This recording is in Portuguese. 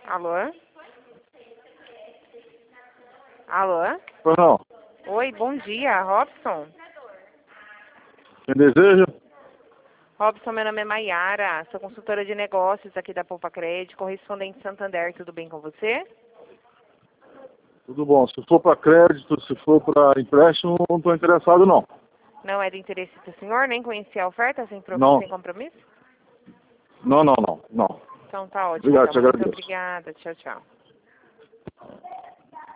Alô? Alô? Pois não. Oi, bom dia, Robson. Quem deseja? Robson, meu nome é Maiara, sou consultora de negócios aqui da Poupa Crédito, correspondente Santander, tudo bem com você? Tudo bom. Se for para crédito, se for para empréstimo, não estou interessado, não. Não é de interesse do senhor, nem conhecer a oferta Não. sem compromisso? Não. Então tá ótimo, Obrigado, te então. Muito agradeço. obrigada, tchau, tchau.